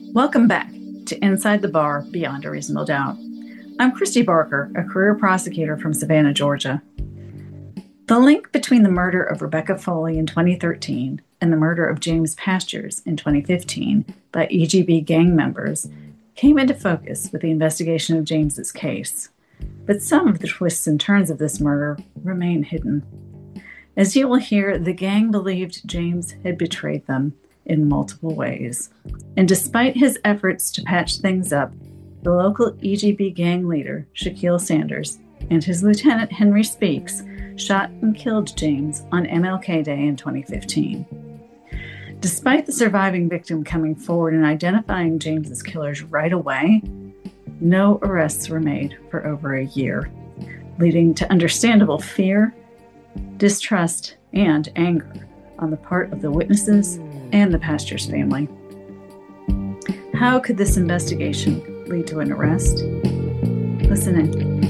Welcome back to Inside the Bar Beyond a Reasonable Doubt. I'm Christy Barker, a career prosecutor from Savannah, Georgia. The link between the murder of Rebecca Foley in 2013 and the murder of James Pastures in 2015 by EGB gang members came into focus with the investigation of James's case. But some of the twists and turns of this murder remain hidden. As you will hear, the gang believed James had betrayed them in multiple ways. And despite his efforts to patch things up, the local EGB gang leader, Shaquille Sanders, and his lieutenant, Henry Speaks, shot and killed James on MLK Day in 2015. Despite the surviving victim coming forward and identifying James's killers right away, no arrests were made for over a year, leading to understandable fear, distrust, and anger on the part of the witnesses and the Pastures family. How could this investigation lead to an arrest? Listen in.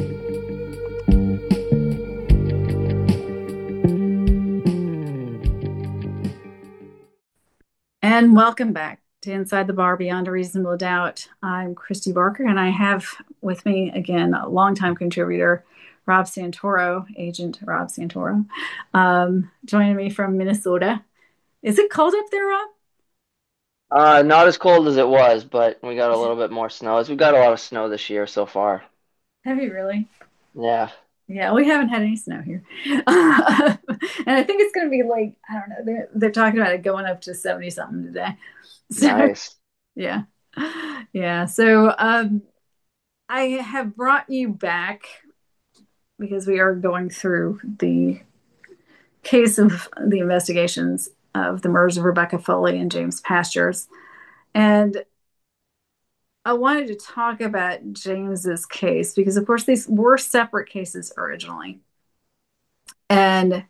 And welcome back to Inside the Bar Beyond a Reasonable Doubt. I'm Christy Barker, and I have with me again a longtime contributor, Rob Santoro, Agent Rob Santoro, joining me from Minnesota. Is it cold up there, Rob? Not as cold as it was, but we got a little bit more snow. We've got a lot of snow this year so far. Have you really? Yeah, Yeah, we haven't had any snow here. And I think it's going to be like, I don't know, they're talking about it going up to 70 something today. So, nice. yeah. Yeah. So, I have brought you back because we are going through the case of the investigations of the murders of Rebecca Foley and James Pastures. And I wanted to talk about James's case because, of course, these were separate cases originally. And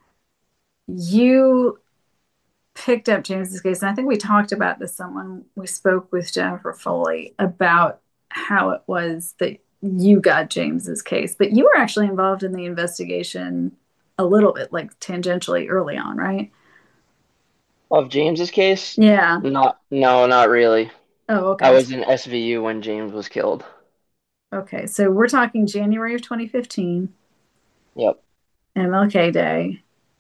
you picked up James's case, and I think we talked about this. Someone we spoke with Jennifer Foley about how it was that you got James's case, but you were actually involved in the investigation a little bit, like tangentially early on, right? Of James's case? Yeah. No, not really. Oh, I okay. was in SVU when James was killed. Okay. So we're talking January of 2015, Yep. MLK Day,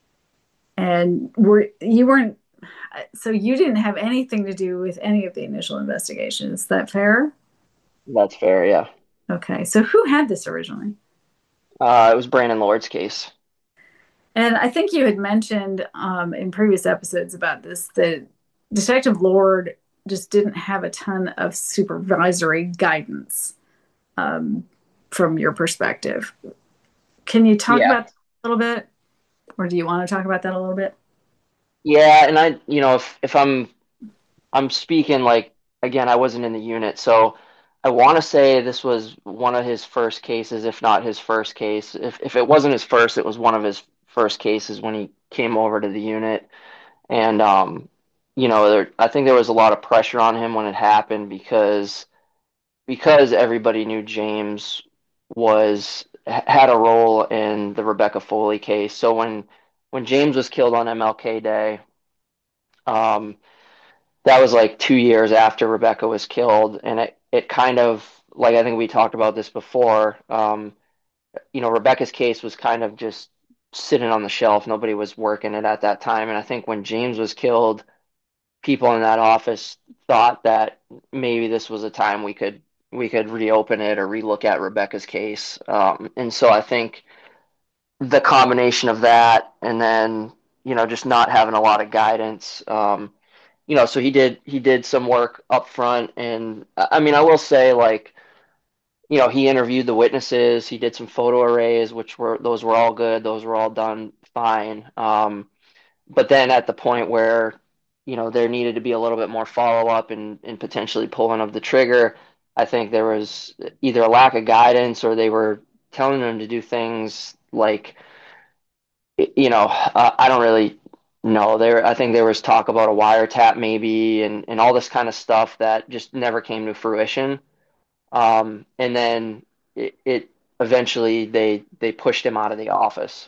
and were you weren't so you didn't have anything to do with any of the initial investigation. Is that fair? That's fair, yeah. Okay. So who had this originally? It was Brandon Lord's case. And I think you had mentioned in previous episodes about this that Detective Lord just didn't have a ton of supervisory guidance um, from your perspective. Can you talk Yeah. about that a little bit? Or do you want to talk about that a little bit? Yeah, and if I'm speaking like again, I wasn't in the unit, so I want to say this was one of his first cases, if not his first case. If it wasn't his first, it was one of his first cases when he came over to the unit. And I think there was a lot of pressure on him when it happened because everybody knew James was had a role in the Rebecca Foley case. So when James was killed on MLK Day, um, that was like 2 years after Rebecca was killed, and it kind of like I think we talked about this before. Rebecca's case was kind of just sitting on the shelf. Nobody was working it at that time, and I think when James was killed, people in that office thought that maybe this was a time we could reopen it or relook at Rebecca's case. And so I think the combination of that and then just not having a lot of guidance. So he did some work up front, and I mean I will say like he interviewed the witnesses, he did some photo arrays, which were those were all good, those were all done fine. But then at the point where there needed to be a little bit more follow up and potentially pulling of the trigger, I think there was either a lack of guidance or they were telling them to do things like I don't really know. I think there was talk about a wiretap maybe and all this kind of stuff that just never came to fruition. And then it eventually they pushed him out of the office.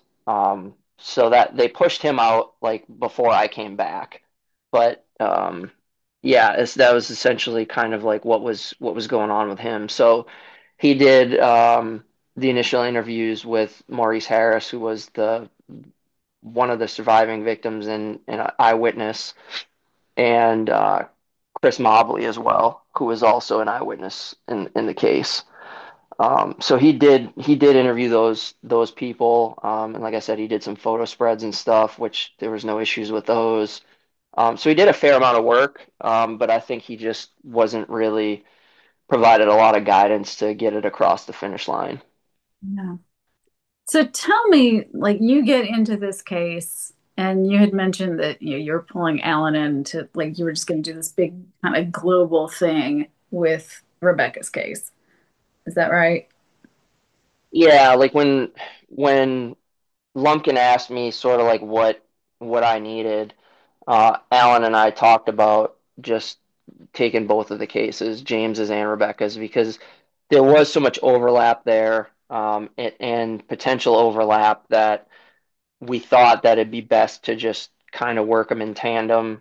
So that they pushed him out like before I came back. But Yeah, that was essentially kind of like what was going on with him. So he did the initial interviews with Maurice Harris, who was the one of the surviving victims and an eyewitness, and Chris Mobley as well, who was also an eyewitness in the case. So he did interview those people, and like I said, he did some photo spreads and stuff, which there was no issues with those. So he did a fair amount of work, but I think he just wasn't really provided a lot of guidance to get it across the finish line. Yeah. So tell me, like you get into this case and you had mentioned that you're pulling Alan into like you were just going to do this big kind of global thing with Rebecca's case. Is that right? Yeah, like when Lumpkin asked me sort of like what I needed, Alan and I talked about just taking both of the cases, James's and Rebecca's, because there was so much overlap there, and potential overlap that we thought that it'd be best to just kind of work them in tandem,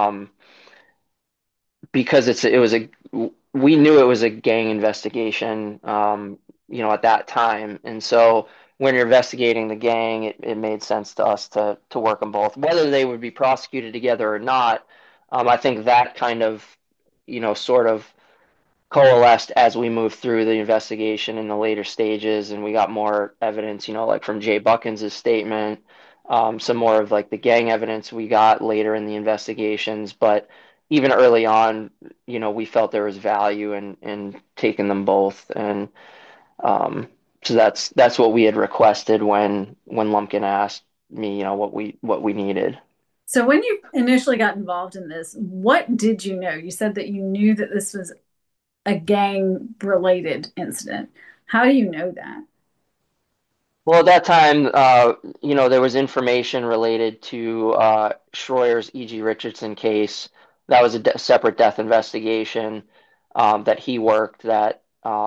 because it was a we knew it was a gang investigation, at that time, and so when you're investigating the gang, it made sense to us to work them both, whether they would be prosecuted together or not. I think that kind of sort of coalesced as we moved through the investigation in the later stages, and we got more evidence, like from Jay Buckins' statement, some more of like the gang evidence we got later in the investigations. But even early on, we felt there was value in taking them both, and so that's what we had requested when Lumpkin asked me, what we needed. So when you initially got involved in this, what did you know? You said that you knew that this was a gang related incident. How do you know that? Well, at that time, there was information related to Schroyer's E.G. Richardson case. That was a separate death investigation that he worked that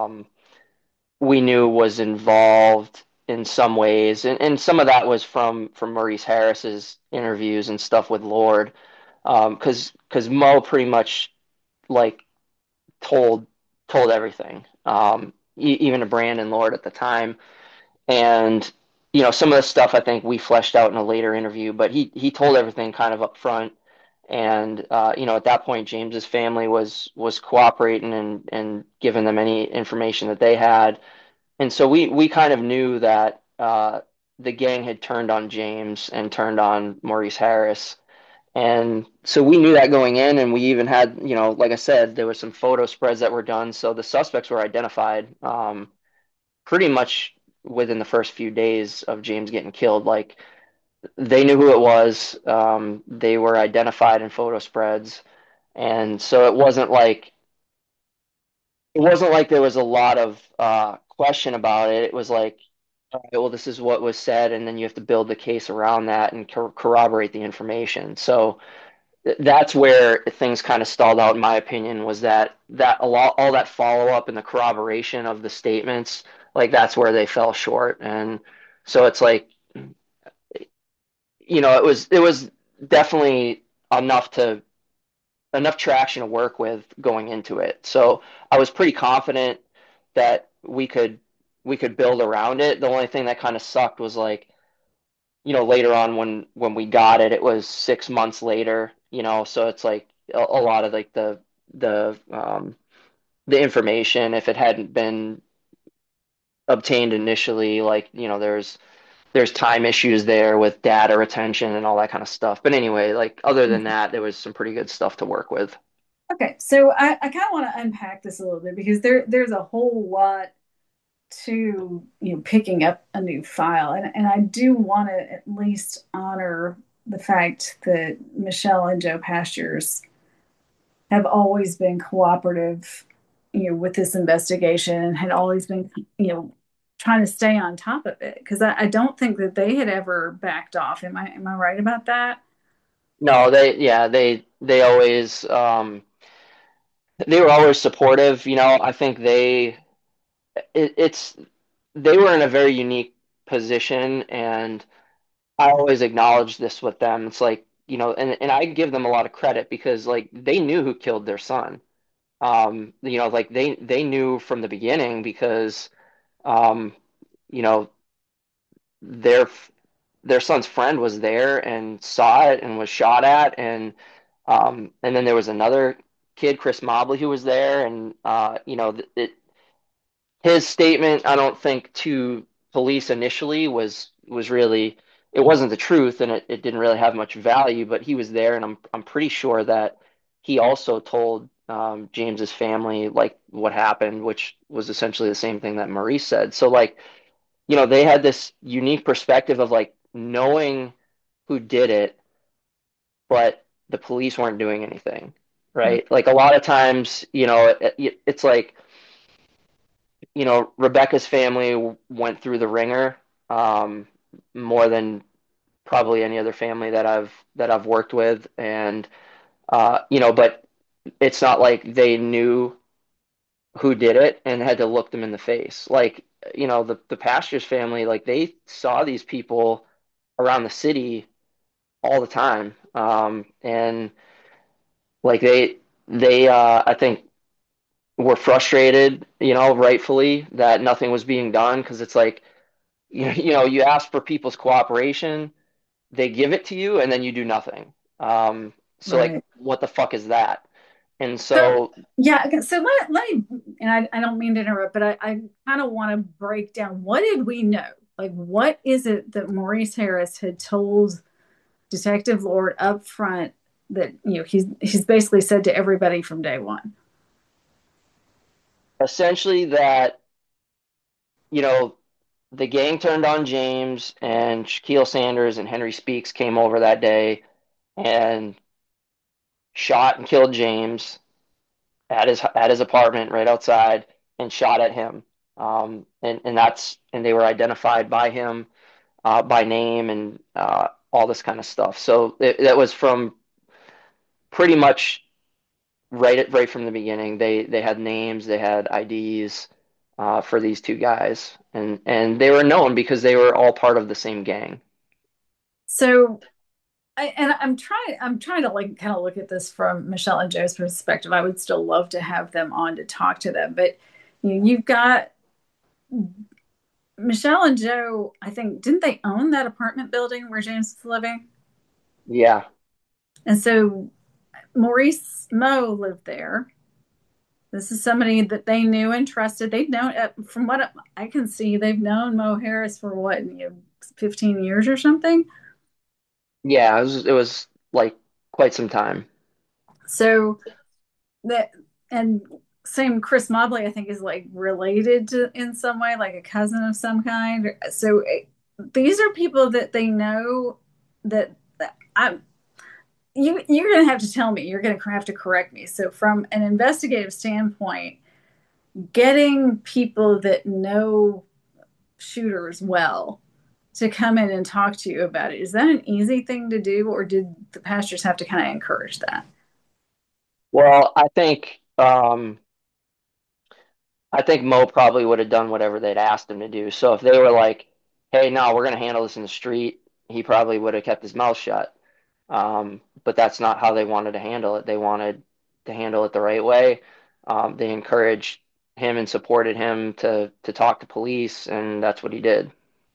we knew was involved in some ways, and some of that was from Maurice Harris's interviews and stuff with Lord, because Mo pretty much like told told everything, even to Brandon Lord at the time. And some of the stuff I think we fleshed out in a later interview, but he told everything kind of up front. And at that point, James's family was cooperating and giving them any information that they had. And so we kind of knew that the gang had turned on James and turned on Maurice Harris. And so we knew that going in, and we even had, like I said, there were some photo spreads that were done. So the suspects were identified. Pretty much within the first few days of James getting killed. Like they knew who it was. They were identified in photo spreads, and so it wasn't like there was a lot of question about it. It was like, all right, well, this is what was said, and then you have to build the case around that and corroborate the information. So that's where things kind of stalled out, in my opinion, was that a lot all that follow up and the corroboration of the statements, like that's where they fell short. And so it's like, it was definitely enough to enough traction to work with going into it. So I was pretty confident that we could build around it. The only thing that kind of sucked was like, later on when we got it, it was 6 months later, so it's like a lot of like the information, if it hadn't been obtained initially, like, there's time issues there with data retention and all that kind of stuff. But anyway, like other than that, there was some pretty good stuff to work with. Okay, so I kind of want to unpack this a little bit because there's a whole lot to picking up a new file, and I do want to at least honor the fact that Michelle and Joe Pastures have always been cooperative, with this investigation and had always been, trying to stay on top of it because I don't think that they had ever backed off. Am I right about that? No, they always they were always supportive. I think it's they were in a very unique position, and I always acknowledge this with them. It's like and I give them a lot of credit because like they knew who killed their son. Like they knew from the beginning because um, you know, their their son's friend was there and saw it and was shot at, and then there was another kid, Chris Mobley, who was there, and his statement, I don't think to police initially was really, it wasn't the truth, and it didn't really have much value, but he was there, and I'm pretty sure that he also told James's family like what happened, which was essentially the same thing that Maurice said. So like, they had this unique perspective of like knowing who did it, but the police weren't doing anything, Mm. right? Like a lot of times, it's like, Rebecca's family went through the ringer, um, more than probably any other family that I've worked with, and but it's not like they knew who did it and had to look them in the face. Like, the pastor's family, like they saw these people around the city all the time. And like they I think were frustrated, rightfully that nothing was being done because it's like, you ask for people's cooperation, they give it to you, and then you do nothing. So like, Right. what the fuck is that? And So, so yeah, okay, so let me, and I don't mean to interrupt, but I kind of want to break down what did we know? Like, what is it that Maurice Harris had told Detective Lord up front that, he's basically said to everybody from day one? essentially that, you know, the gang turned on James and Shaquille Sanders and Henry Speaks came over that day and shot and killed James at his apartment right outside and shot at him. And they were identified by him, by name, and all this kind of stuff. So that was from pretty much right from the beginning. They had names, they had IDs for these two guys, and they were known because they were all part of the same gang. So, I'm trying to like kind of look at this from Michelle and Joe's perspective. I would still love to have them on to talk to them, but you've got Michelle and Joe. I think didn't they own that apartment building where James was living? Yeah, And so Maurice Moe lived there. This is somebody that they knew and trusted. They've known, from what I can see, they've known Mo Harris for what, 15 years or something. yeah, it was like quite some time. So that, and same Chris Mobley, I think, is like related to in some way, like a cousin of some kind. So these are people that they know that I'm. You're going to have to tell me. You're going to have to correct me. So from an investigative standpoint, getting people that know shooters well to come in and talk to you about it, is that an easy thing to do, or did the pastors have to kind of encourage that? Well, I think Mo probably would have done whatever they'd asked him to do. So if they were like, "Hey, no, we're going to handle this in the street," he probably would have kept his mouth shut. But that's not how they wanted to handle it. They wanted to handle it the right way. They encouraged him and supported him to talk to police, and that's what he did.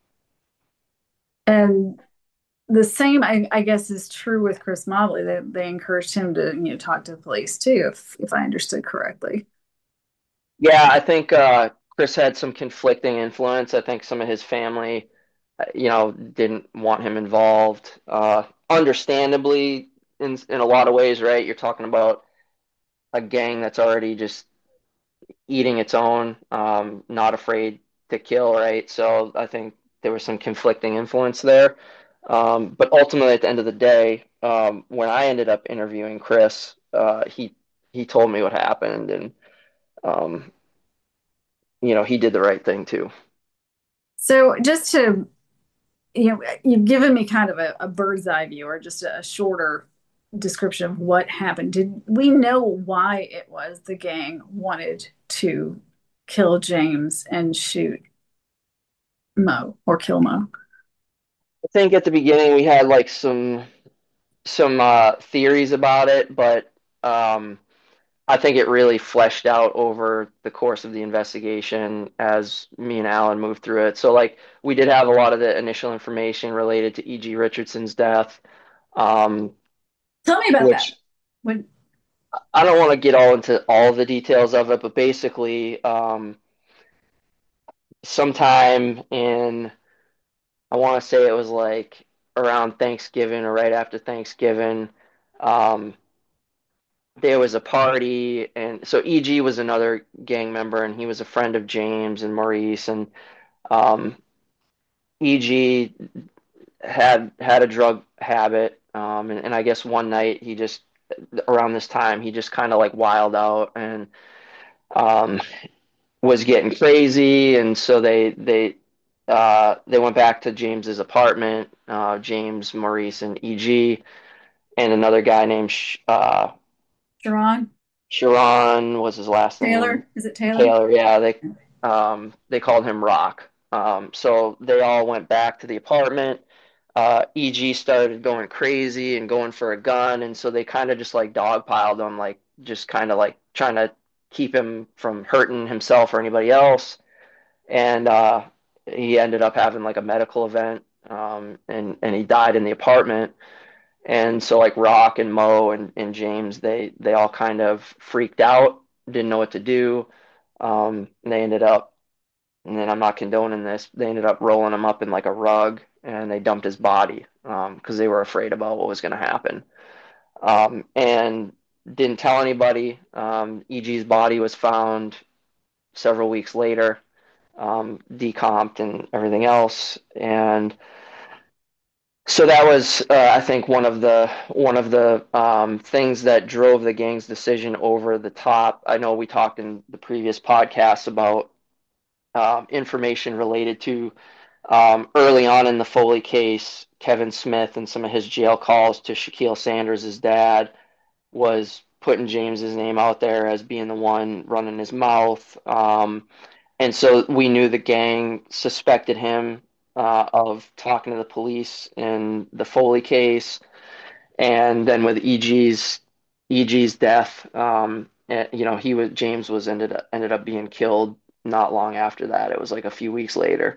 And the same, I guess, is true with Chris Mobley. They encouraged him to, talk to the police too, if I understood correctly. Yeah, I think Chris had some conflicting influence. I think some of his family, didn't want him involved. Understandably, in a lot of ways, right? You're talking about a gang that's already just eating its own, not afraid to kill, right? So I think there was some conflicting influence there. But ultimately, at the end of the day, when I ended up interviewing Chris, he told me what happened, and um, he did the right thing too. So just to, you've given me kind of a bird's eye view or just a shorter description of what happened. Did we know why it was the gang wanted to kill James and shoot Mo or kill Mo? I think at the beginning we had like some some theories about it, but um, I think it really fleshed out over the course of the investigation as me and Alan moved through it. So, like, we did have a lot of the initial information related to E.G. Richardson's death, um, Tell me about that. which When I don't want to get all into all the details of it, but basically, sometime in, I want to say it was like around Thanksgiving or right after Thanksgiving, um, there was a party, and so EG was another gang member, and he was a friend of James and Maurice, and um, EG had a drug habit, and I guess one night he just around this time he just kind of like wild out and um, was getting crazy, and so they went back to James's apartment, James, Maurice, and EG, and another guy named Sharon Sharon was his last name. Taylor, is it Taylor? Taylor, yeah, they called him Rock. So they all went back to the apartment. EG started going crazy and going for a gun, and so they kind of just like dogpiled him, like just kind of like trying to keep him from hurting himself or anybody else. And he ended up having like a medical event, and he died in the apartment. And so like Rock and Mo and James, they all kind of freaked out, didn't know what to do. And they ended up, and then I'm not condoning this, they ended up rolling him up in like a rug and they dumped his body because they were afraid about what was going to happen. And didn't tell anybody. EG's body was found several weeks later, decomped and everything else. And so that was, I think, one of the things that drove the gang's decision over the top. I know we talked in the previous podcast about information related to early on in the Foley case, Kevin Smith and some of his jail calls to Shaquille Sanders' dad was putting James's name out there as being the one running his mouth. And so we knew the gang suspected him of talking to the police in the Foley case, and then with EG's death, he was James was ended up being killed not long after that. It was like a few weeks later.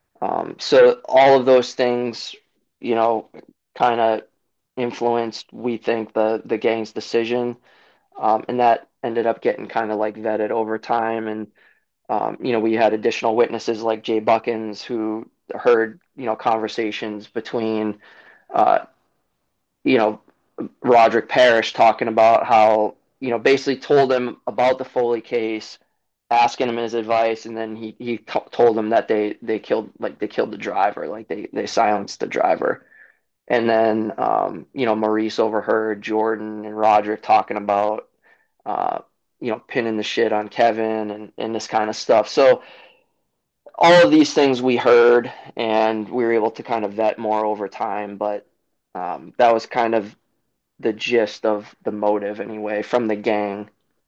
So all of those things, you know, kind of influenced, we think, the gang's decision, and that ended up getting kind of like vetted over time. And we had additional witnesses like Jay Buckins who heard, conversations between, uh, you know, Roderick Parrish talking about how, basically told him about the Foley case, asking him his advice, and then he told him that they killed the driver, like they silenced the driver. And then Maurice overheard Jordan and Roderick talking about pinning the shit on Kevin and this kind of stuff. So all of these things we heard, and we were able to kind of vet more over time, but that was kind of the gist of the motive anyway from the gang.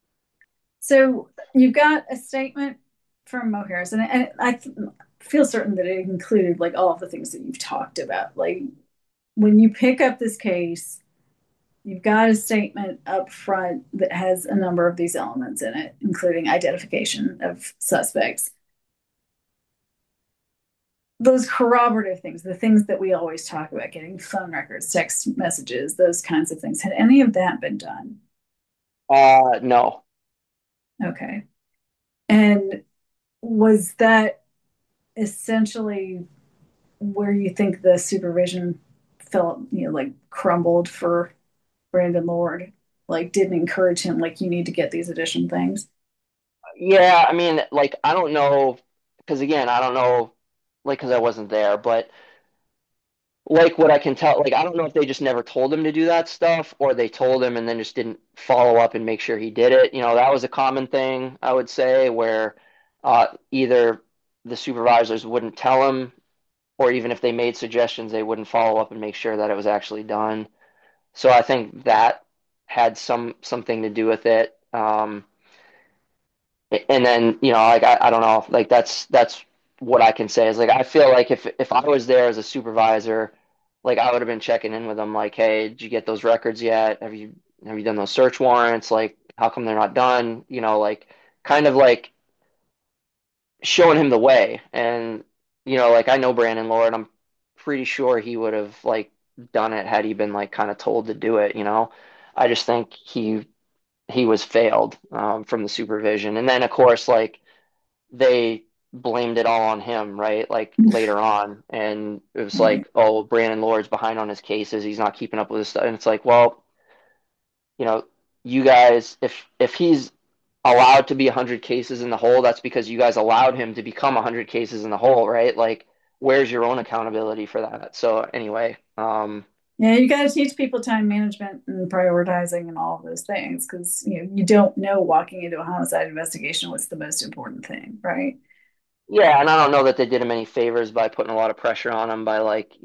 So you've got a statement from Mo Harris, and feel certain that it included like all of the things that you've talked about. Like when you pick up this case, you've got a statement up front that has a number of these elements in it, including identification of suspects. Those corroborative things, the things that we always talk about, getting phone records, text messages, those kinds of things. Had any of that been done? No. Okay. And was that essentially where you think the supervision felt, like crumbled for Brandon Lord? Like didn't encourage him, like you need to get these additional things? Yeah, I mean, like, I don't know, because again, I don't know, like, because I wasn't there, but like what I can tell, like, I don't know if they just never told him to do that stuff or they told him and then just didn't follow up and make sure he did it. That was a common thing, I would say, where either the supervisors wouldn't tell him, or even if they made suggestions, they wouldn't follow up and make sure that it was actually done. So I think that had something to do with it. And then, like, I don't know, like that's what I can say is like I feel like if I was there as a supervisor, like I would have been checking in with them like, hey, did you get those records yet? Have you done those search warrants? Like, how come they're not done? Like kind of like showing him the way. And like I know Brandon Lord, I'm pretty sure he would have like done it had he been like kind of told to do it. I just think he was failed from the supervision. And then of course like they blamed it all on him, right? Like later on. And it was Right. like, oh, Brandon Lord's behind on his cases. He's not keeping up with his stuff. And it's like, well, you know, you guys, if he's allowed to be 100 cases in the hole, that's because you guys allowed him to become 100 cases in the hole, right? Like, where's your own accountability for that? So anyway, Yeah, you got to teach people time management and prioritizing and all of those things because you don't know walking into a homicide investigation what's the most important thing, right? yeah, and I don't know that they did him any favors by putting a lot of pressure on him by like,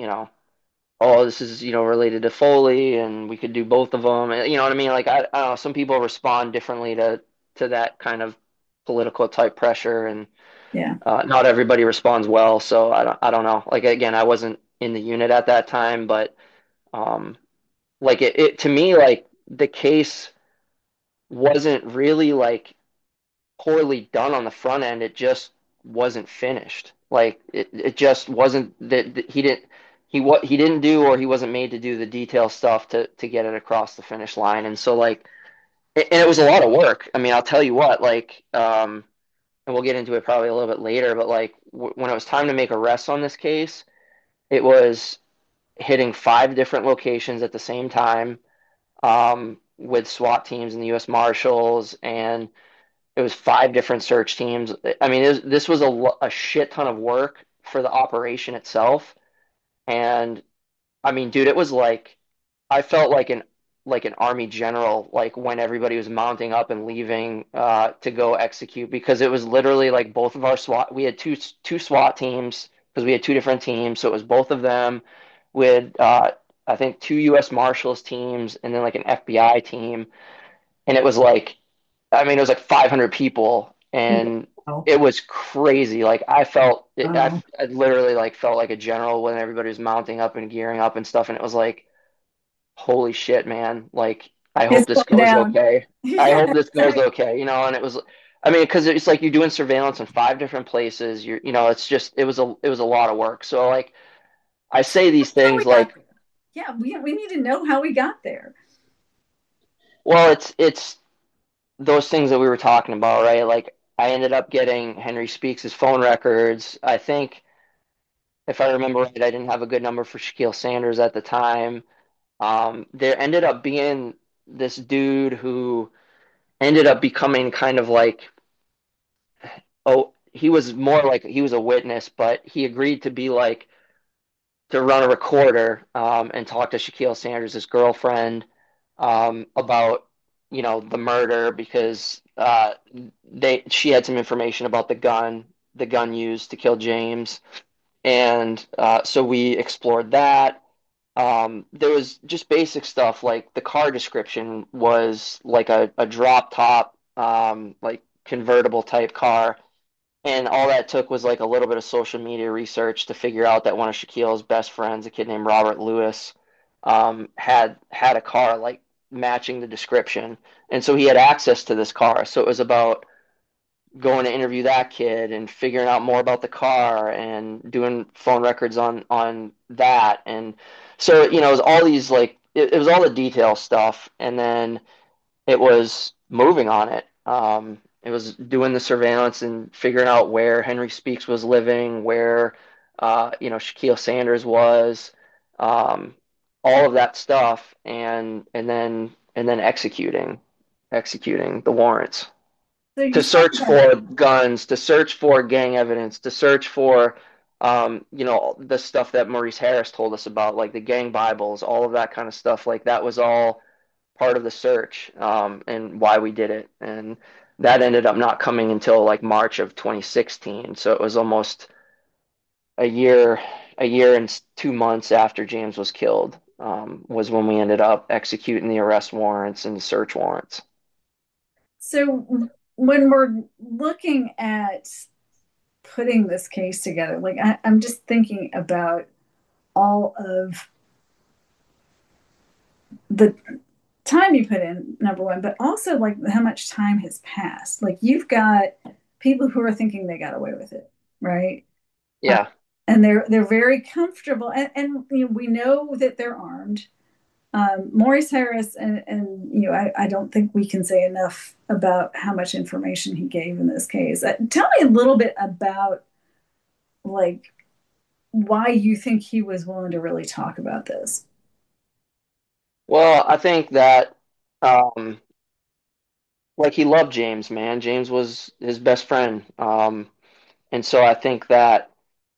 oh, this is, related to Foley and we could do both of them. And, you know what I mean? Like, I don't know, some people respond differently to that kind of political type pressure, and Yeah. not everybody responds well. So I don't know. Like, again, I wasn't in the unit at that time, but um, like it to me, like the case wasn't really like poorly done on the front end. It just wasn't finished. Like it just wasn't that he didn't do, or he wasn't made to do the detail stuff to get it across the finish line. And so like and it was a lot of work. I mean, I'll tell you what, like and we'll get into it probably a little bit later, but like when it was time to make arrests on this case, it was hitting five different locations at the same time, with SWAT teams and the U.S. Marshals, and it was five different search teams. I mean, this was a shit ton of work for the operation itself. And I mean, dude, it was like I felt like an army general, like when everybody was mounting up and leaving to go execute, because it was literally like both of our SWAT. We had two SWAT teams because we had two different teams, so it was both of them with I think two U.S. Marshals teams and then like an FBI team, and it was like I mean, it was like 500 people, and Wow. it was crazy. Like I felt, Wow. I literally like felt like a general when everybody was mounting up and gearing up and stuff, and it was like, holy shit, man! Like I hope It's this going goes down. okay. I Yeah, hope this goes exactly. okay. And it was, I mean, because it's like you're doing surveillance in five different places. It's just it was a lot of work. So like I say these How we things got like, there. Yeah, we need to know how we got there. well, it's those things that we were talking about, right? Like I ended up getting Henry Speaks' phone records. I think if I remember right, I didn't have a good number for Shaquille Sanders at the time. There ended up being this dude who ended up becoming kind of like, oh, he was more like he was a witness, but he agreed to be like to run a recorder and talk to Shaquille Sanders' girlfriend about the murder because she had some information about the gun used to kill James, and so we explored that. There was just basic stuff like the car description was like a drop top, like convertible type car. And all that took was like a little bit of social media research to figure out that one of Shaquille's best friends, a kid named Robert Lewis, had a car like matching the description. And so he had access to this car. So it was about going to interview that kid and figuring out more about the car and doing phone records on that. And so it was all these like it was all the detail stuff, and then it was moving on it. It was doing the surveillance and figuring out where Henry Speaks was living, where Shaquille Sanders was, um, all of that stuff, and then executing the warrants So you to started search that. for guns, to search for gang evidence, to search for the stuff that Maurice Harris told us about, like the gang Bibles, all of that kind of stuff. Like that was all part of the search, and why we did it. And that ended up not coming until like March of 2016. So it was almost a year, a year and 2 months after James was killed, was when we ended up executing the arrest warrants and the search warrants. So when we're looking at putting this case together, like I'm just thinking about all of the time you put in, number one, but also like how much time has passed. Like you've got people who are thinking they got away with it, right? Uh, Yeah. and they're very comfortable, and you know, we know that they're armed. Maurice Harris, and you know, I don't think we can say enough about how much information he gave in this case. Tell me a little bit about like why you think he was willing to really talk about this. Well, I think that um like he loved James, man. James was his best friend. And so I think that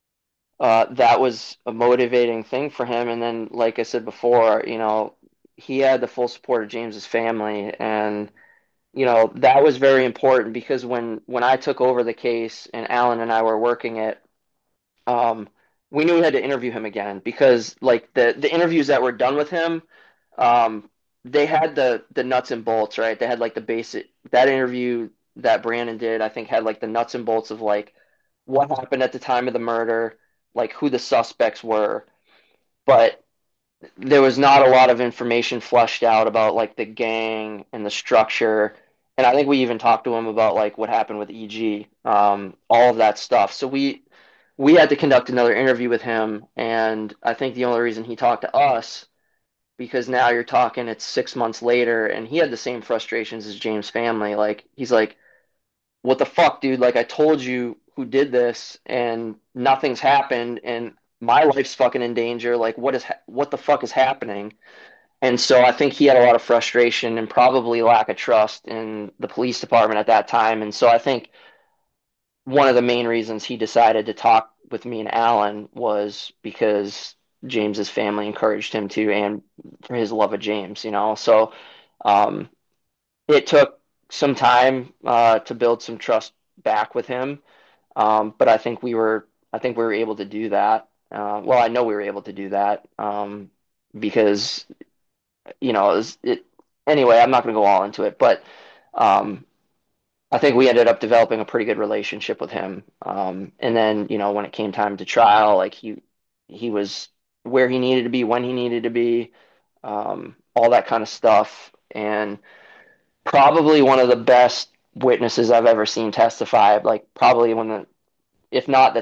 that was a motivating thing for him. And then, like I said before, he had the full support of James's family, and that was very important because when I took over the case and Alan and I were working it, um, we knew we had to interview him again because like the interviews that were done with him, um, they had the nuts and bolts, right? They had like the basic that interview that Brandon did, I think had like the nuts and bolts of like what happened at the time of the murder, like who the suspects were, but there was not a lot of information fleshed out about like the gang and the structure. And I think we even talked to him about like what happened with EG, all of that stuff. So we had to conduct another interview with him, and I think the only reason he talked to us because now you're talking it's 6 months later, and he had the same frustrations as James' family. Like he's like, what the fuck, dude? Like I told you who did this, and nothing's happened, and my life's fucking in danger. Like what the fuck is happening? And so I think he had a lot of frustration and probably lack of trust in the police department at that time. And so I think one of the main reasons he decided to talk with me and Alan was because James's family encouraged him to, and for his love of James. So um, it took some time to build some trust back with him, but I think we were able to do that. Well, I know we were able to do that because it. Anyway, I'm not going to go all into it, but um, I think we ended up developing a pretty good relationship with him. And then, when it came time to trial, like he was where he needed to be, when he needed to be, all that kind of stuff. And probably one of the best witnesses I've ever seen testify, like probably if not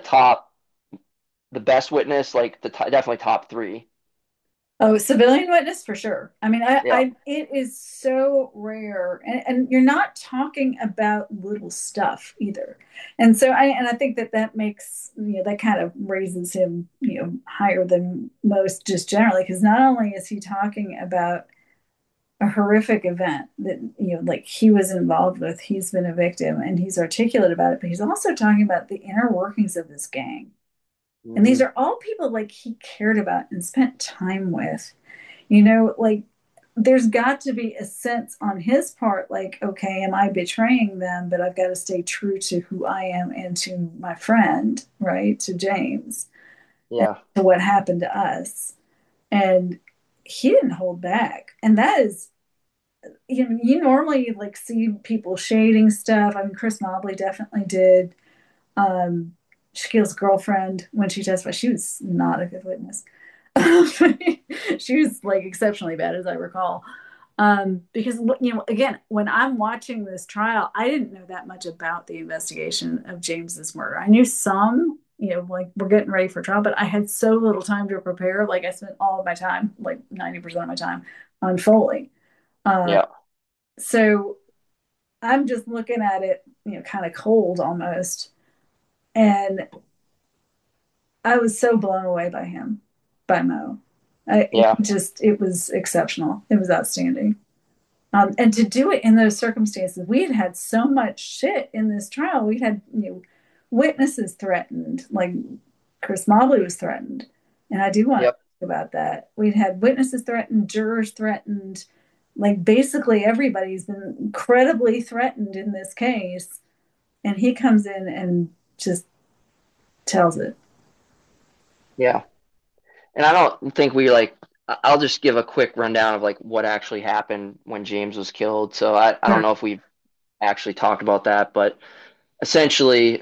the best witness, like definitely top three. Oh, civilian witness for sure. I mean, Yeah. it is so rare, and you're not talking about little stuff either. And so, I think that that makes, you know, that kind of raises him, you know, higher than most just generally, because not only is he talking about a horrific event that, you know, like he was involved with, he's been a victim, and he's articulate about it, but he's also talking about the inner workings of this gang. And these Hmm. are all people like he cared about and spent time with. You know, like there's got to be a sense on his part, like, okay, am I betraying them? But I've got to stay true to who I am and to my friend, right? To James and Yeah. to what happened to us. And he didn't hold back. And that is, you know, you normally like see people shading stuff. I mean, Chris Mobley definitely did. Um, Shaquille's girlfriend, when she testified, she was not a good witness. She was like exceptionally bad, as I recall. Because, you know, again, when I'm watching this trial, I didn't know that much about the investigation of James's murder. I knew some, you know, like we're getting ready for trial, but I had so little time to prepare. Like I spent all of my time, like 90% of my time, on Foley. Uh, Yeah. so I'm just looking at it, you know, kind of cold almost. And I was so blown away by him, by Mo. Yeah. It was exceptional. It was outstanding. And to do it in those circumstances, we had had so much shit in this trial. We had, you know, witnesses threatened, like Chris Mobley was threatened. And I do want to Yep. talk about that. We'd had witnesses threatened, jurors threatened, like basically everybody's been incredibly threatened in this case. And he comes in and just tells it. Yeah. And I don't think we like, I'll just give a quick rundown of like what actually happened when James was killed. So I don't Sure. know if we've actually talked about that, but essentially,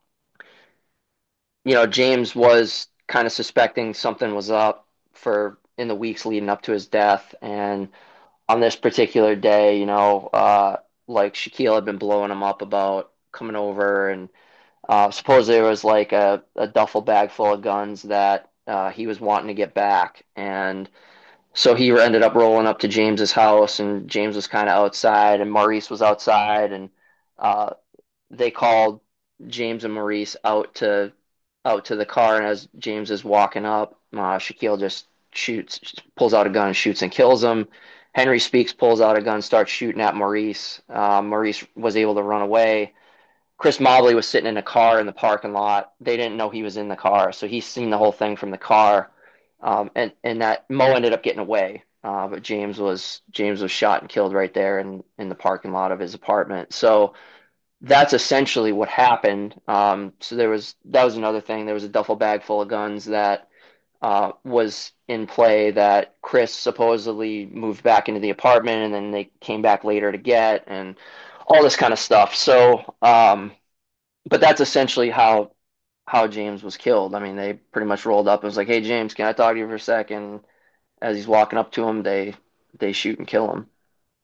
James was kind of suspecting something was up for in the weeks leading up to his death. And on this particular day, like Shaquille had been blowing him up about coming over, and supposedly there was like a duffel bag full of guns that he was wanting to get back. And so he ended up rolling up to James's house, and James was kind of outside, and Maurice was outside, and uh, they called James and Maurice out to the car. And as James is walking up, Shaquille just pulls out a gun, shoots and kills him. Henry Speaks pulls out a gun, starts shooting at Maurice. Maurice was able to run away. Chris Mobley was sitting in a car in the parking lot. They didn't know he was in the car, so he's seen the whole thing from the car. And that Mo ended up getting away, but James was shot and killed right there in the parking lot of his apartment. So that's essentially what happened. So that was another thing. There was a duffel bag full of guns that was in play that Chris supposedly moved back into the apartment, and then they came back later to get, and all this kind of stuff. So, but that's essentially how James was killed. I mean, they pretty much rolled up and was like, "Hey, James, can I talk to you for a second?" As he's walking up to him, they shoot and kill him.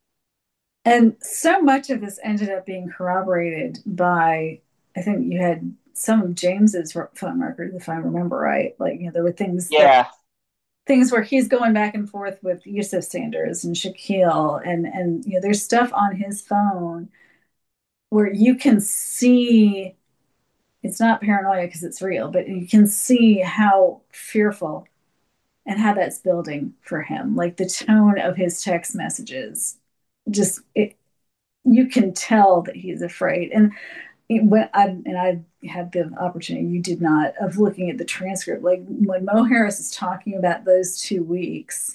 And so much of this ended up being corroborated by, I think you had some of James's phone records, if I remember right. Like, there were Yeah, things where he's going back and forth with Yusuf Sanders and Shaquille, and there's stuff on his phone where you can see it's not paranoia because it's real, but you can see how fearful and how that's building for him. Like the tone of his text messages, just you can tell that he's afraid. And I had the opportunity, you did not, of looking at the transcript. Like when Mo Harris is talking about those 2 weeks,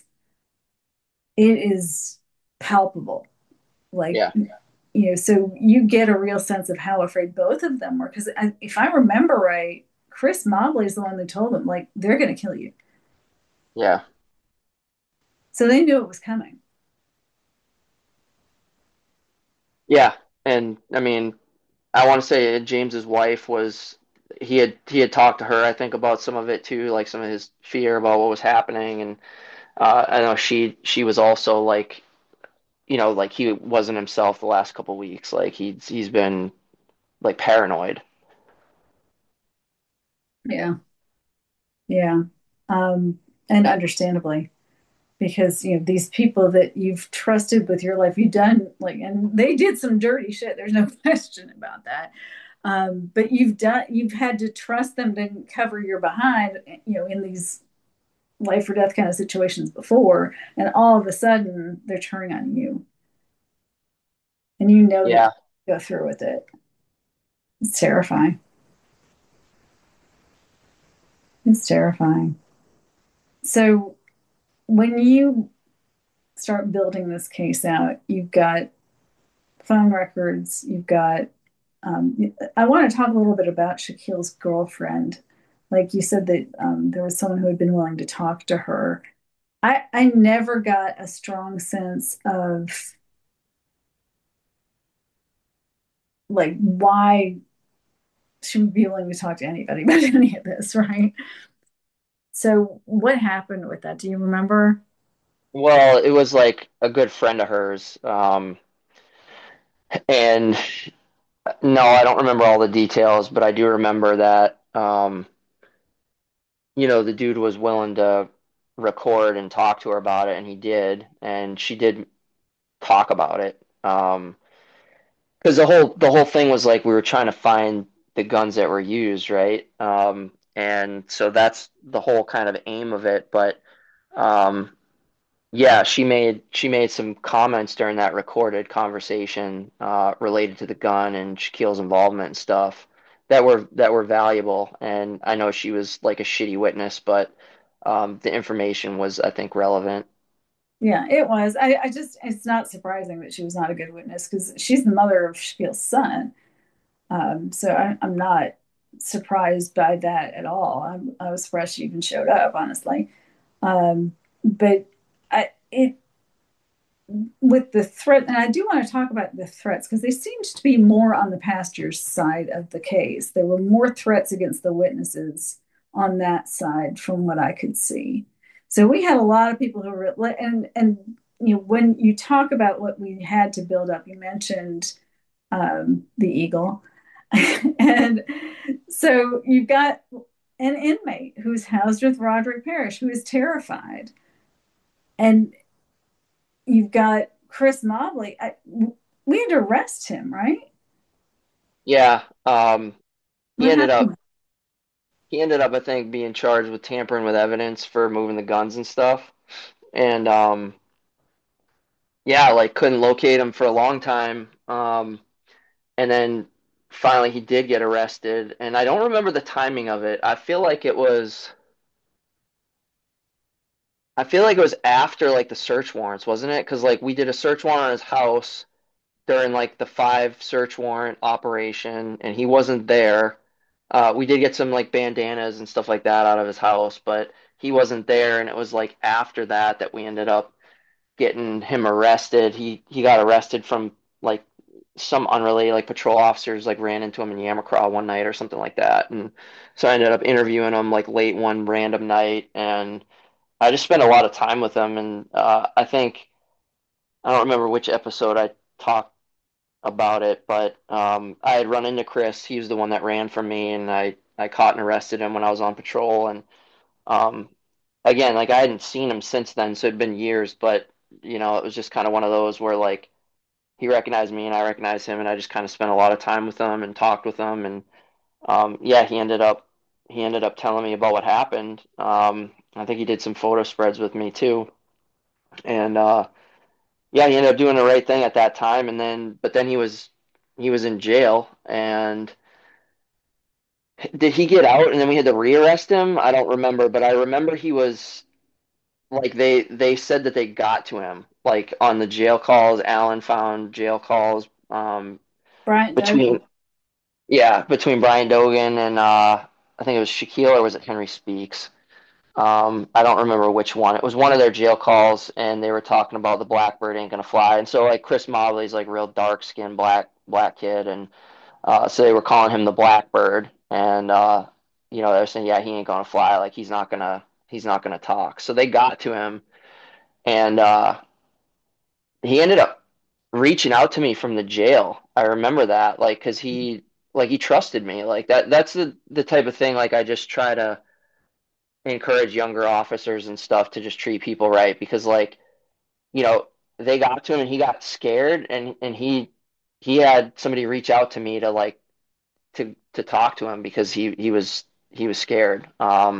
it is palpable. Like, yeah, so you get a real sense of how afraid both of them were. Because if I remember right, Chris Mobley is the one that told them, like, they're going to kill you. yeah, So they knew it was coming. yeah. And I mean, I want to say James's wife was he had talked to her, I think, about some of it too, like some of his fear about what was happening. And I know she was also like, like he wasn't himself the last couple of weeks. Like he's been like paranoid. Yeah. Yeah. Um, and understandably, because these people that you've trusted with your life, you've done like, and they did some dirty shit. There's no question about that. But you've had to trust them to cover your behind, in these life or death kind of situations before, and all of a sudden they're turning on you, and that Yeah, you go through with it. It's terrifying. It's terrifying. So when you start building this case out, you've got phone records, you've got I want to talk a little bit about Shaquille's girlfriend. Like you said that there was someone who had been willing to talk to her. I never got a strong sense of like why she would be willing to talk to anybody about any of this, right? So what happened with that? Do you remember? well, it was like a good friend of hers. And no, I don't remember all the details, but I do remember that the dude was willing to record and talk to her about it, and he did, and she did talk about it. Because the whole thing was like we were trying to find the guns that were used, right? And so that's the whole kind of aim of it. But um, yeah, she made some comments during that recorded conversation related to the gun and Shaquille's involvement and stuff that were valuable. And I know she was like a shitty witness, but the information was, I think, relevant. Yeah, it was. I just, it's not surprising that she was not a good witness because she's the mother of Shaquille's son. So I'm not surprised by that at all. I was surprised she even showed up, honestly. But it with the threat, and I do want to talk about the threats because they seemed to be more on the pastor's side of the case. There were more threats against the witnesses on that side, from what I could see. So we had a lot of people who were, and when you talk about what we had to build up, you mentioned the Eagle. And so you've got an inmate who's housed with Roderick Parrish, who is terrified. And you've got Chris Mobley. We had to arrest him, right? Yeah, he What ended happened? up he ended up, I think, being charged with tampering with evidence for moving the guns and stuff. And yeah, like couldn't locate him for a long time. And then finally he did get arrested. And I don't remember the timing of it. I feel like it was after like the search warrants, wasn't it? Because like we did a search warrant on his house during like the five search warrant operation, and he wasn't there. We did get some like bandanas and stuff like that out of his house, but he wasn't there, and it was like after that that we ended up getting him arrested. He got arrested from like some unrelated like patrol officers like ran into him in Yamacraw one night or something like that, and so I ended up interviewing him like late one random night, and I just spent a lot of time with him, and I think I don't remember which episode I talked about it, but I had run into Chris. He was the one that ran from me, and I caught and arrested him when I was on patrol. And um, again, like I hadn't seen him since then, so it'd been years. But it was just kind of one of those where like he recognized me and I recognized him, and I just kind of spent a lot of time with him and talked with him. And yeah, he ended up telling me about what happened. I think he did some photo spreads with me too, and yeah, he ended up doing the right thing at that time, and then he was in jail, and did he get out and then we had to rearrest him? I don't remember, but I remember he was like they said that they got to him like on the jail calls. Alan found jail calls Bryant between Dogan. between Brian Dogan and I think it was Shaquille or was it Henry Speaks? I don't remember which one. It was one of their jail calls, and they were talking about the Blackbird ain't gonna fly. And so like Chris Mobley's like real dark skinned black kid, and so they were calling him the Blackbird, and they were saying, yeah, he ain't gonna fly. Like he's not gonna talk. So they got to him, and he ended up reaching out to me from the jail. I remember that, like, because he trusted me. Like that's the type of thing. Like I just try to encourage younger officers and stuff to just treat people right because like you know they got to him and he got scared and he had somebody reach out to me to like to talk to him because he was scared.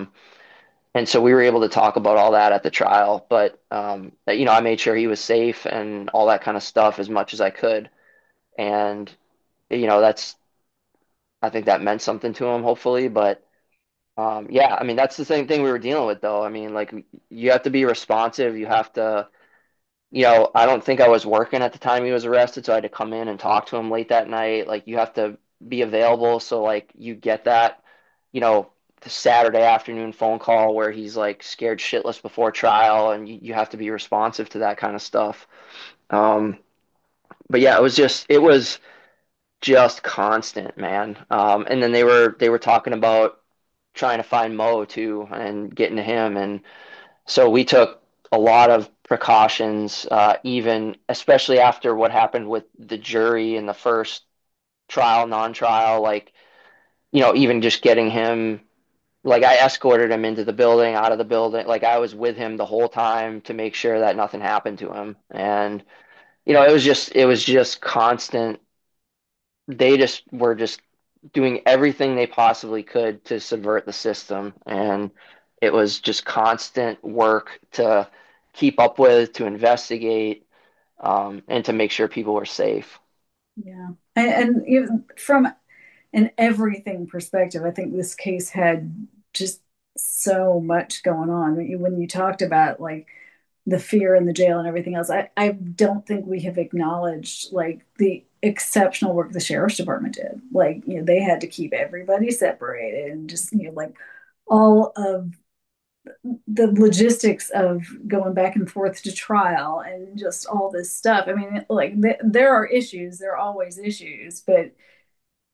And so we were able to talk about all that at the trial, but I made sure he was safe and all that kind of stuff as much as I could. And that's I think that meant something to him, hopefully. But yeah, I mean that's the same thing we were dealing with, though. I mean, like you have to be responsive. You have to I don't think I was working at the time he was arrested, so I had to come in and talk to him late that night. Like you have to be available, so like you get that, you know, the Saturday afternoon phone call where he's like scared shitless before trial, and you have to be responsive to that kind of stuff. Um, but yeah, it was just constant, man. And then they were talking about trying to find Mo too and getting to him, and so we took a lot of precautions, even especially after what happened with the jury in the first trial, non-trial, like, even just getting him, like I escorted him into the building, out of the building, like I was with him the whole time to make sure that nothing happened to him. And, it was just constant. They just were just doing everything they possibly could to subvert the system. And it was just constant work to keep up with, to investigate, and to make sure people were safe. Yeah. And even from an everything perspective, I think this case had just so much going on. When you talked about like the fear in the jail and everything else, I don't think we have acknowledged like the exceptional work the sheriff's department did. Like, they had to keep everybody separated and just, like all of the logistics of going back and forth to trial and just all this stuff. I mean, like there are issues, there are always issues, but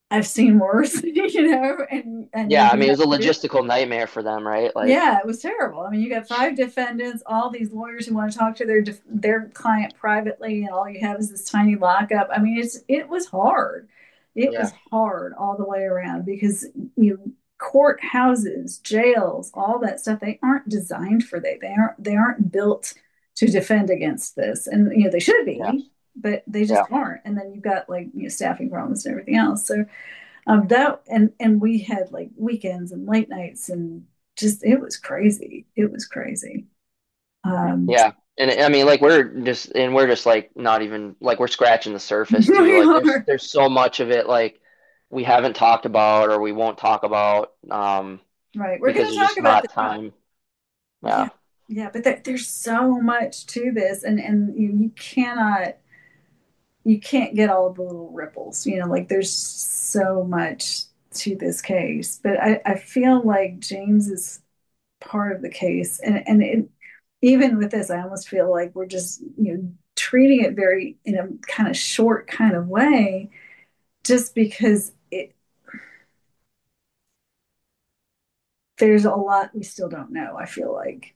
I've seen worse, and Yeah, yet I you mean, it have was a to do it. logistical nightmare for them, right? Like, Yeah, it was terrible. I mean, you got five defendants, all these lawyers who want to talk to their client privately, and all you have is this tiny lockup. I mean, it was hard. It was yeah, hard all the way around because courthouses, jails, all that stuff, they aren't designed for that. They aren't built to defend against this, and they should yeah, be, but they just yeah, aren't. And then you've got like staffing problems and everything else. So that and we had like weekends and late nights and just it was crazy. It was crazy. Um, yeah. And I mean, like, we're just like not even like we're scratching the surface too. we Like, are there's so much of it like we haven't talked about or we won't talk about, right. We're because going to there's talk just about not the trial. time. Yeah, Yeah, yeah, but there's so much to this, and you can't get all the little ripples. Like there's so much to this case, but I feel like James is part of the case, and even with this, I almost feel like we're just treating it very in a kind of short kind of way, just because there's a lot we still don't know. I feel like,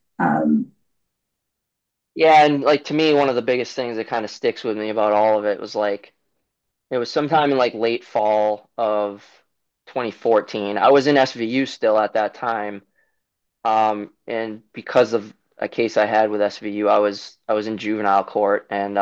yeah. And like to me, one of the biggest things that kind of sticks with me about all of it was like it was sometime in like late fall of 2014. I was in SVU still at that time. And because of a case I had with SVU, I was in juvenile court, and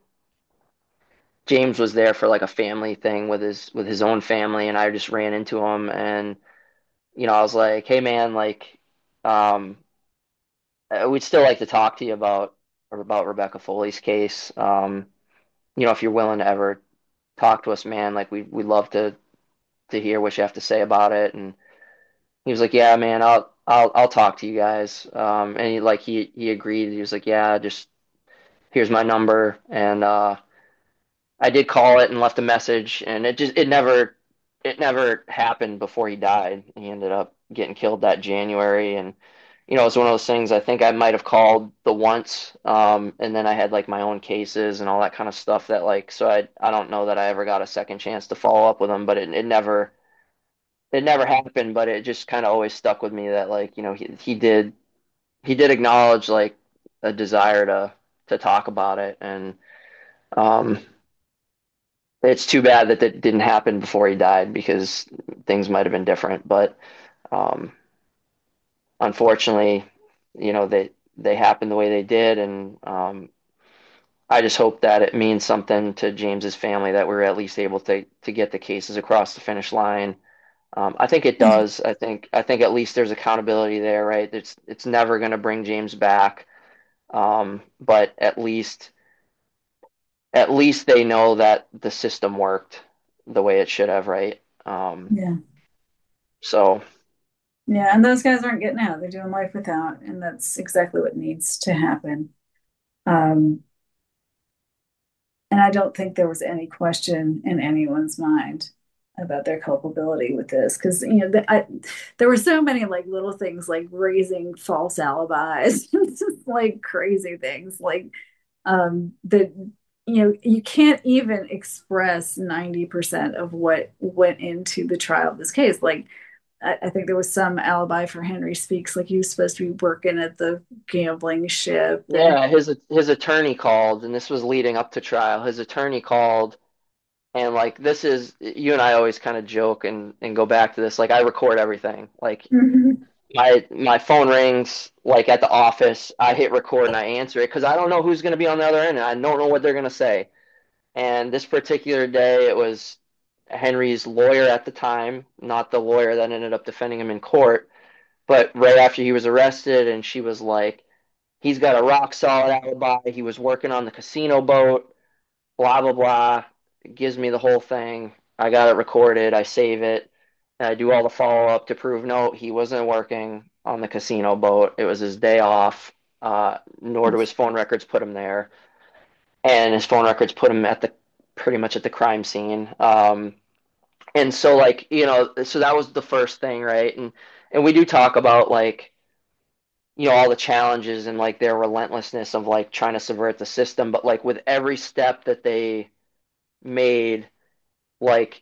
James was there for like a family thing with his own family, and I just ran into him, and I was like, "Hey man, like, um, we'd still like to talk to you about Rebecca Foley's case. If you're willing to ever talk to us, man, like we'd love to hear what you have to say about it." And he was like, "Yeah, man, I'll talk to you guys." And he agreed. He was like, "Yeah, just here's my number." And I did call it and left a message, and it never happened before he died. He ended up getting killed that January, and it's one of those things. I think I might have called the once, and then I had like my own cases and all that kind of stuff that like. So I don't know that I ever got a second chance to follow up with him, but it never happened. But it just kind of always stuck with me that like he did acknowledge like a desire to talk about it, and um, it's too bad that that didn't happen before he died because things might have been different. But um, unfortunately, they happened the way they did, and I just hope that it means something to James's family that we're at least able to get the cases across the finish line. I think it does. I think at least there's accountability there, right? It's never going to bring James back, but at least they know that the system worked the way it should have, right? yeah, So yeah, and those guys aren't getting out; they're doing life without, and that's exactly what needs to happen. Um, and I don't think there was any question in anyone's mind about their culpability with this because there were so many like little things like raising false alibis, just like crazy things like that you can't even express 90% of what went into the trial of this case. Like I think there was some alibi for Henry Speaks, like he was supposed to be working at the gambling ship, and yeah, his attorney called, and this was leading up to trial. His attorney called, and like this is you and I always kind of joke and go back to this. Like I record everything. Like Mhm. my phone rings like at the office. I hit record and I answer it because I don't know who's going to be on the other end, and I don't know what they're going to say. And this particular day, it was Henry's lawyer at the time, not the lawyer that ended up defending him in court, but right after he was arrested, and she was like, he's got a rock solid alibi. He was working on the casino boat, blah, blah, blah. It gives me the whole thing. I got it recorded. I save it. I do all the follow up to prove no, he wasn't working on the casino boat. It was his day off, nor do his phone records put him there. And his phone records put him pretty much at the crime scene. And so like so that was the first thing, right? And we do talk about like all the challenges and like their relentlessness of like trying to subvert the system, but like with every step that they made, like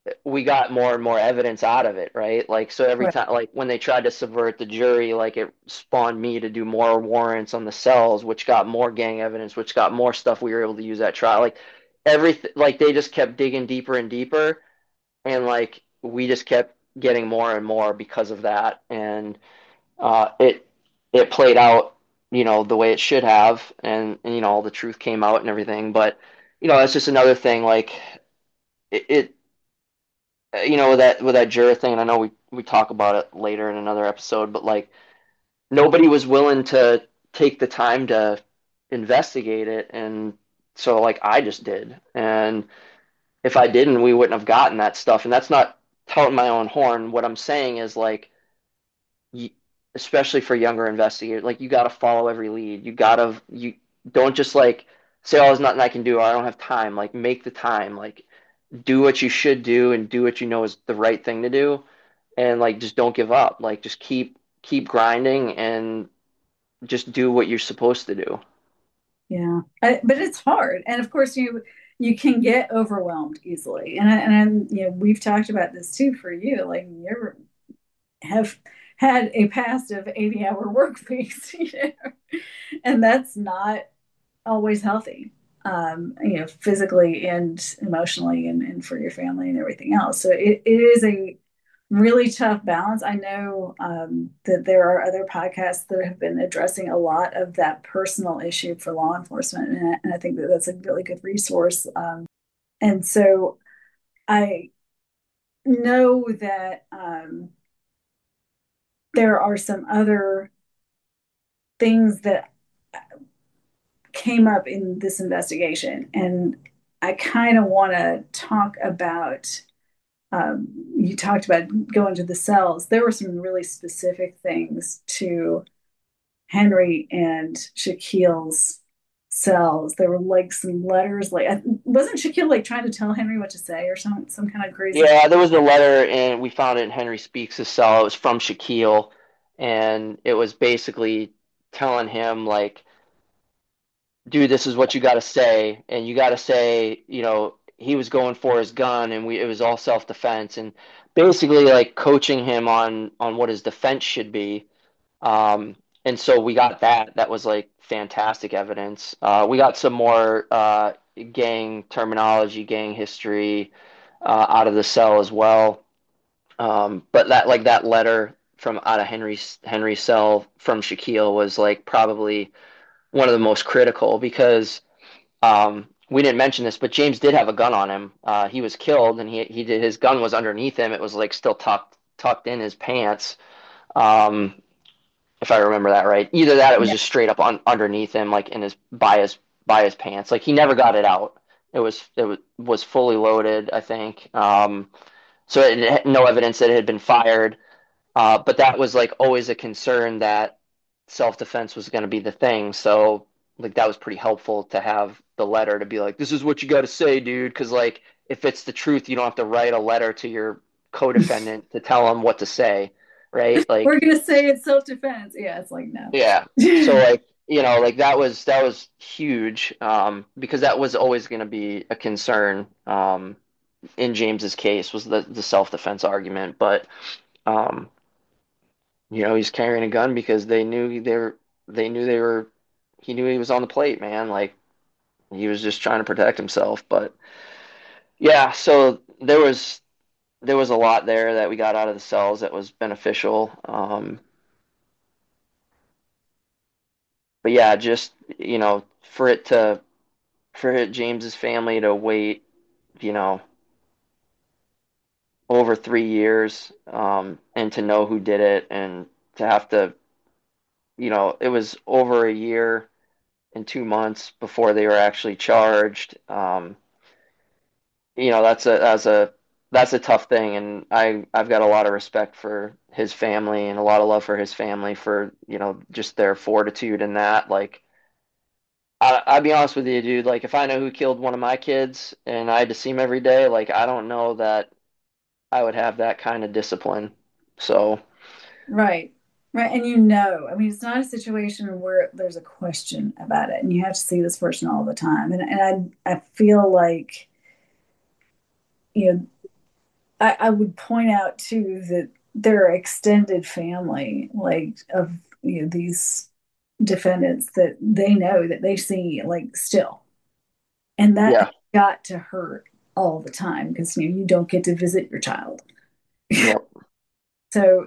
we got more and more evidence out of it, right? Like, so every Right. time, like when they tried to subvert the jury, like it spawned me to do more warrants on the cells, which got more gang evidence, which got more stuff we were able to use at trial. Like everything, like they just kept digging deeper and deeper, and like we just kept getting more and more because of that, and it played out, the way it should have, and all the truth came out and everything. But that's just another thing. Like it with that juror thing, and I know we talk about it later in another episode, but like nobody was willing to take the time to investigate it, and so like I just did, and if I didn't, we wouldn't have gotten that stuff. And that's not touting my own horn. What I'm saying is like, you, especially for younger investigators, like you got to follow every lead. You don't just like say, oh, there's nothing I can do, or I don't have time. Like make the time. Like do what you should do and do what you know is the right thing to do, and like just don't give up. Like just keep grinding and just do what you're supposed to do. Yeah, but it's hard, and of course you can get overwhelmed easily. We've talked about this too for you. Like you ever have had a past of 80-hour work weeks, and that's not always healthy, physically and emotionally, and for your family and everything else. So it is a really tough balance. I know that there are other podcasts that have been addressing a lot of that personal issue for law enforcement, and I think that that's a really good resource. And so I know that there are some other things that came up in this investigation, and I kind of want to talk about. You talked about going to the cells. There were some really specific things to Henry and Shaquille's cells. There were like some letters. Like, wasn't Shaquille like trying to tell Henry what to say or some kind of crazy? Yeah, there was a letter, and we found it in Henry Speaks' cell. It was from Shaquille, and it was basically telling him like, dude, this is what you got to say, and you got to say, he was going for his gun, and it was all self-defense, and basically like coaching him on what his defense should be. And so we got that. That was like fantastic evidence. We got some more gang terminology, gang history out of the cell as well. But that letter from out of Henry's cell from Shaquille was like probably one of the most critical because we didn't mention this, but James did have a gun on him. He was killed, and he did his gun was underneath him. It was like still tucked in his pants. Um, if I remember that right. Either that, it was Yeah, just straight up underneath him, like in his by his pants. Like he never got it out. It was fully loaded, I think. So it had no evidence that it had been fired. But that was like always a concern that self-defense was going to be the thing. So like that was pretty helpful to have the letter to be like, this is what you got to say, dude. Because like if it's the truth, you don't have to write a letter to your co-defendant to tell him what to say, right? we're Like gonna say it's self-defense. Yeah, it's like no. yeah. So like, like that was huge because that was always going to be a concern in James's case was the self-defense argument, but um he's carrying a gun because they knew he knew he was on the plate, man. Like he was just trying to protect himself, but yeah, so there was a lot there that we got out of the cells that was beneficial. But yeah, just for James's family to wait, you know, over 3 years, and to know who did it, and to have to, it was over a year and 2 months before they were actually charged. That's a tough thing, and I've got a lot of respect for his family and a lot of love for his family for, just their fortitude in that. Like, I'll be honest with you, dude. Like, if I know who killed one of my kids and I had to see him every day, like, I don't know that I would have that kind of discipline. So, Right. Right. And I mean, it's not a situation where there's a question about it and you have to see this person all the time. And I feel like, you know, I would point out too that their extended family, like of these defendants, that they know that they see like still, and that Yeah. got to hurt all the time because you don't get to visit your child. Yep. So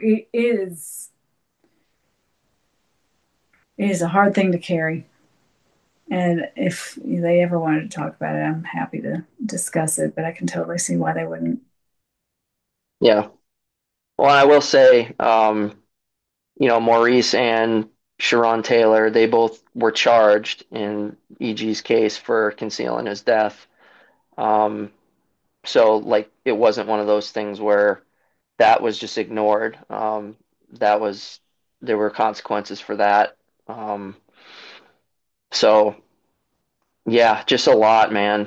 it is a hard thing to carry. And if they ever wanted to talk about it, I'm happy to discuss it, but I can totally see why they wouldn't. Yeah. Well, I will say, Maurice and Sharon Taylor, they both were charged in EG's case for concealing his death. Um, so like it wasn't one of those things where that was just ignored. That was there were consequences for that. Um, so yeah, just a lot, man.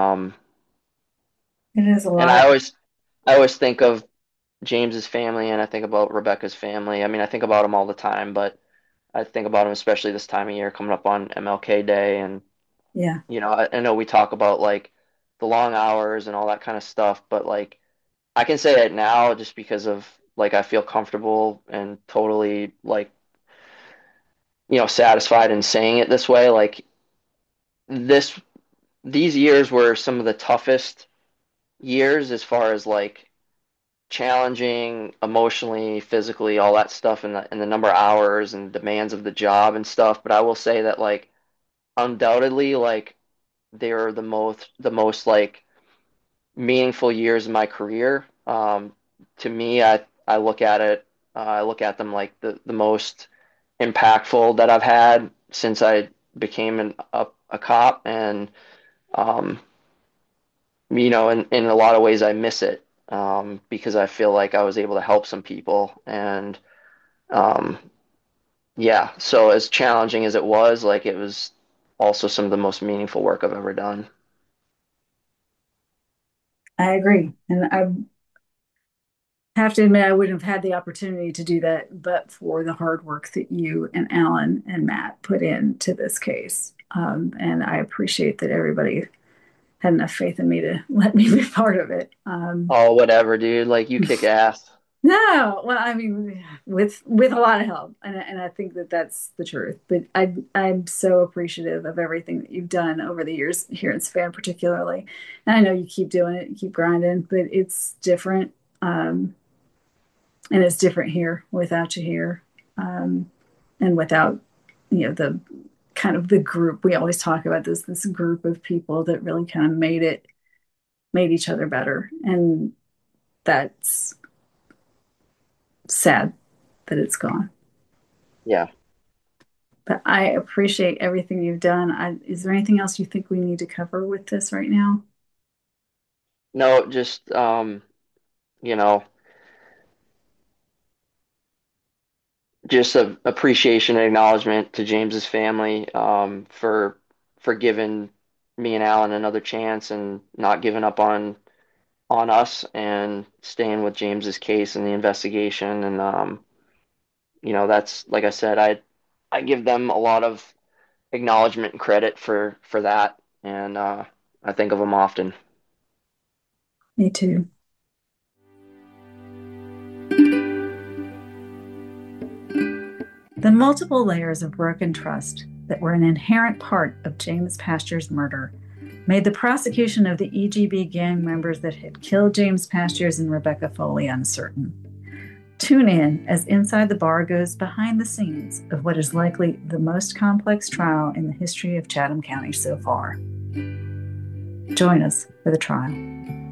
It is a And lot. I always think of James's family and I think about Rebecca's family. I mean, I think about them all the time, but I think about them especially this time of year coming up on MLK Day. And, Yeah. I know we talk about like the long hours and all that kind of stuff, but like I can say it now just because of like I feel comfortable and totally like, satisfied in saying it this way. Like this, these years were some of the toughest years as far as like challenging emotionally, physically, all that stuff, and the number of hours and demands of the job and stuff. But I will say that like undoubtedly, like they're the most like meaningful years of my career. To me, I look at it, I look at them like the most impactful that I've had since I became a cop, and um, in a lot of ways, I miss it because I feel like I was able to help some people. And um, yeah, so as challenging as it was, like it was also some of the most meaningful work I've ever done. I agree. And I have to admit, I wouldn't have had the opportunity to do that but for the hard work that you and Alan and Matt put into this case. And I appreciate that everybody had enough faith in me to let me be part of it. Oh, whatever, dude. Like you kick ass. No, well, I mean, with a lot of help, and I think that that's the truth. But I'm so appreciative of everything that you've done over the years here in Savannah, particularly. And I know you keep doing it, you keep grinding, but it's different, and it's different here without you here, and without the kind of the group we always talk about this group of people that really kind of made each other better, and that's sad that it's gone. Yeah. But I appreciate everything you've done. Is there anything else you think we need to cover with this right now? No, just you know, just a appreciation and acknowledgement to James's family for giving me and Alan another chance and not giving up on us and staying with James's case and the investigation. And that's like I said, I give them a lot of acknowledgement and credit for that, and I think of them often. Me too. The multiple layers of broken trust that were an inherent part of James Pasture's murder made the prosecution of the EGB gang members that had killed James Pastures and Rebecca Foley uncertain. Tune in as Inside the Bar goes behind the scenes of what is likely the most complex trial in the history of Chatham County so far. Join us for the trial.